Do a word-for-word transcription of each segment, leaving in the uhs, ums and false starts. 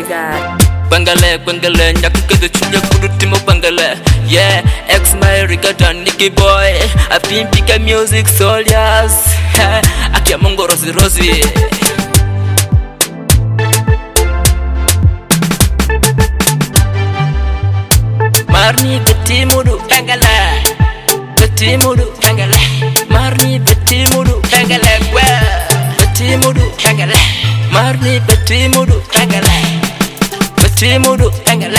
God. Bangale, Bangale, Nyakuka Chunya Kudutimo Bangale. Yeah, ex my rigata Nicky boy. I've been picking music soldiers. Akia Mongo Rosie Rosie. Marni Betty Mudu Bangale. Betty Mudu Bangale. Marni Betty Mudu Bangale. Betty Mudu Bangale. Marni Betty Mudu Bangale. Betty Mudu Bangale.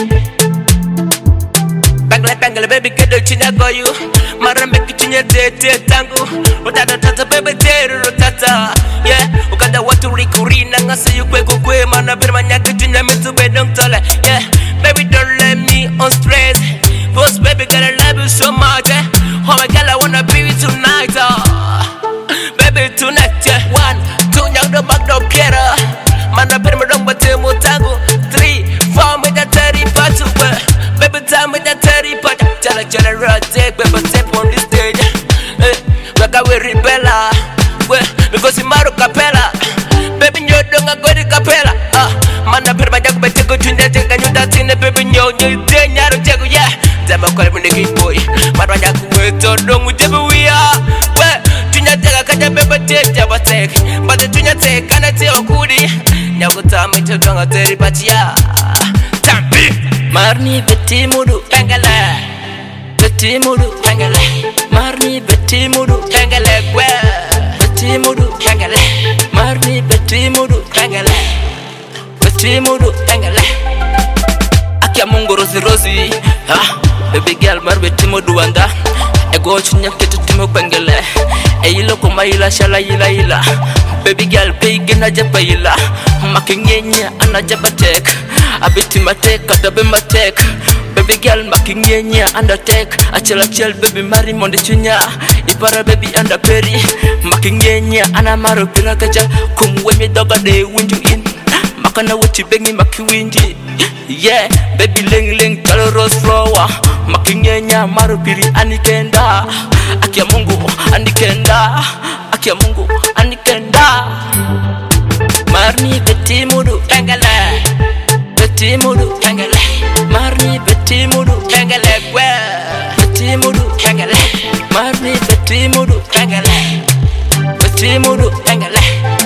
Bangale Bangale baby kedo chinya goyu. Mara meki chinya tete tangu. Utata tata baby teru tata. Yeah, ukada watu rikuri nanga sayu kwe kwe mana bermanya kechinya metu bedong tole. Yeah, baby don't let me on stress. Boss baby gotta love you so much. Eh? Oh my girl I wanna be with you tonight. Oh. Baby tonight yeah. One, two nyang do bag do piera. Mana berma dong bate mutangu. Three, four me da thirty patu. Baby time me da thirty patu. Jala jala rotate baby step on this stage. Eh, waka we rebella. We because imaru kapela. Baby nyo donga go di kapela. Ah, mana berma jago bate go tunda jaga nyuta tine baby nyo nyo te nyaro jago yeah. Dama kwa mune big boy. Mana jago we to dongu jago we are. We tunya jaga kaja baby te jaba tek. But tunya tek kana te okudi. Nyakuta me to donga teri patia. Tampi. Marni Betty Mudu Bangale. Betty Mudu Bangale. Marni Betty Mudu Bangale. Betty Mudu Bangale. Marni Betty Mudu Bangale. Betty Mudu Bangale. Akia Mongo Rosie Rosie. Ah, baby girl mar Betty Mudu anda. Ego chunya ketu timo Bangale. E yilo kuma ila shala ila ila. Baby girl big na japa ila. Makinyenya ana japa tek. Abiti matek katabe matek. Baby girl makinyenya anda tek. Achela chel baby mari monde chunya. Ipara baby anda peri. Makinyenya ana maro pira kaja. Kumwe mi doga de winju in. Makana wuchi bengi makiwinji. Yeah, baby ling ling talo rose flower. Makinyenya maro piri anikenda. Akia Mungu anikenda. Akia Mungu anikenda. Marni Betty Mudu Bangale. Betty Mudu Bangale. Marni Betty Mudu Bangale. Betty Mudu Bangale. Marni Betty Mudu Bangale. Betty Mudu Bangale.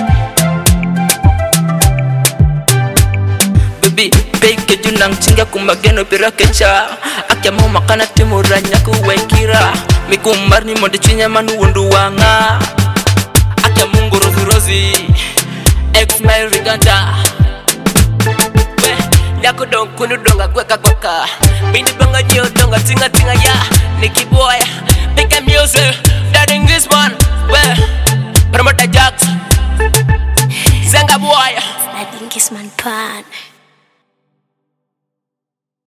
Baby, bake junang chinga kumageno pirakecha. Akia mau makana timuranya kuwaikira. Mikumarni mode chinya manu wundu wanga. Akia Mongo Rosie Rosie. Ex my riganta. We Nyako dong kunu donga gweka gweka. Bindi banga nyo donga tinga tinga ya. Nicky boy pick up music. That English one. We Promoter Jax Zanga boy. I think it's man pan.